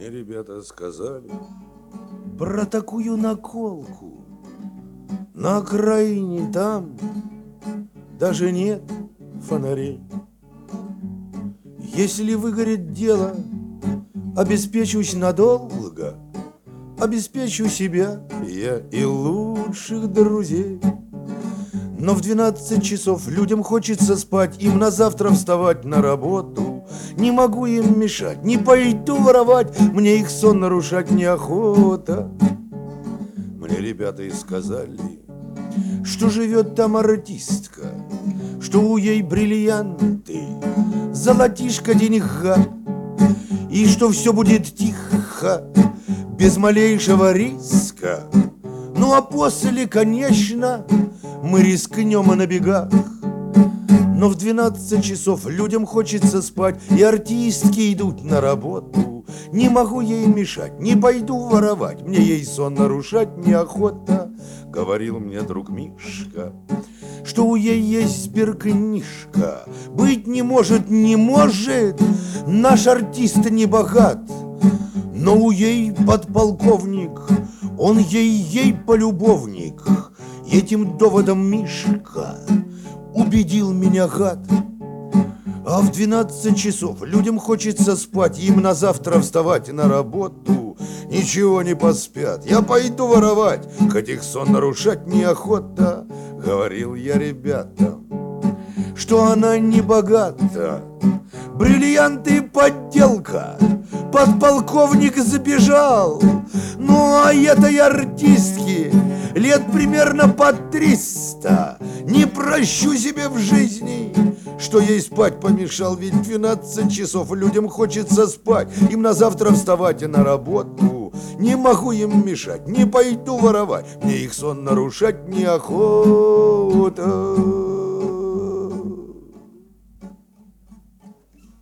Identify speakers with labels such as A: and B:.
A: Мне ребята сказали
B: про такую наколку. На окраине там даже нет фонарей. Если выгорит дело, обеспечусь надолго, обеспечу себя я и лучших друзей. Но в 12 часов людям хочется спать, им на завтра вставать на работу. Не могу им мешать, не пойду воровать, мне их сон нарушать неохота. Мне ребята и сказали, что живет там артистка, что у ей бриллианты, золотишко, деньга, и что все будет тихо, без малейшего риска. Ну а после, конечно, мы рискнем и на бегах. Но в 12 часов людям хочется спать, и артистки идут на работу. Не могу ей мешать, не пойду воровать, мне ей сон нарушать неохота. Говорил мне друг Мишка, что у ей есть сберкнижка. Быть не может, не может, наш артист не богат. Но у ей подполковник, он ей полюбовник. Этим доводом Мишка убедил меня, гад. А в 12 часов людям хочется спать, им на завтра вставать на работу. Ничего не поспят, я пойду воровать, хоть их сон нарушать неохота. Говорил я ребятам, что она не богата, бриллианты подделка, подполковник забежал. Ну а этой артистке лет примерно по 300. Не прощу себе в жизни, что ей спать помешал. Ведь 12 часов людям хочется спать, им на завтра вставать и на работу. Не могу им мешать, не пойду воровать, мне их сон нарушать неохота.